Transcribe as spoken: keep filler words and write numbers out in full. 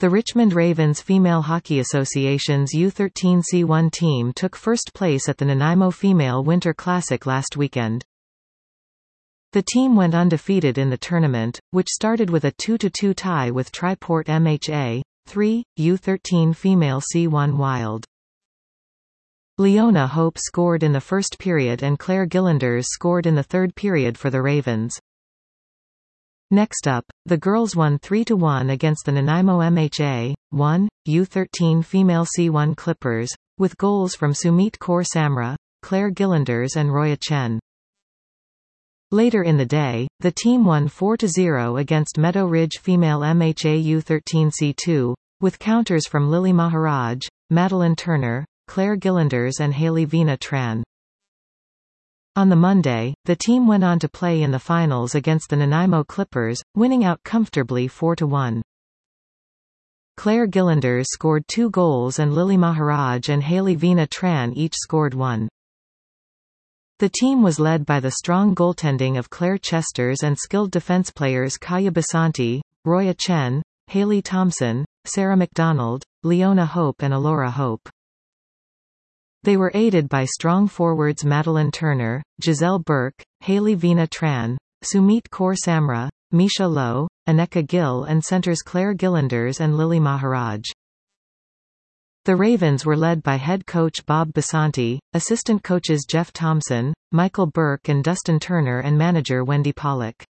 The Richmond Ravens Female Hockey Association's U thirteen C one team took first place at the Nanaimo Female Winter Classic last weekend. The team went undefeated in the tournament, which started with a two to two tie with Triport M H A, three, U thirteen Female C one Wild. Leona Hope scored in the first period and Claire Gillanders scored in the third period for the Ravens. Next up, the girls won three to one against the Nanaimo M H A, one, U thirteen Female C one Clippers, with goals from Sumit Kaur Samra, Claire Gillanders and Roya Chen. Later in the day, the team won four to zero against Meadow Ridge Female M H A U thirteen C two, with counters from Lily Maharaj, Madeline Turner, Claire Gillanders and Haley Veena Tran. On the Monday, the team went on to play in the finals against the Nanaimo Clippers, winning out comfortably four to one. Claire Gillanders scored two goals and Lily Maharaj and Haley Veena Tran each scored one. The team was led by the strong goaltending of Claire Chesters and skilled defense players Kaya Basanti, Roya Chen, Haley Thompson, Sarah McDonald, Leona Hope and Alora Hope. They were aided by strong forwards Madeline Turner, Giselle Burke, Haley Veena Tran, Sumit Kaur Samra, Misha Lowe, Aneka Gill and centers Claire Gillanders and Lily Maharaj. The Ravens were led by head coach Bob Basanti, assistant coaches Jeff Thompson, Michael Burke and Dustin Turner and manager Wendy Pollock.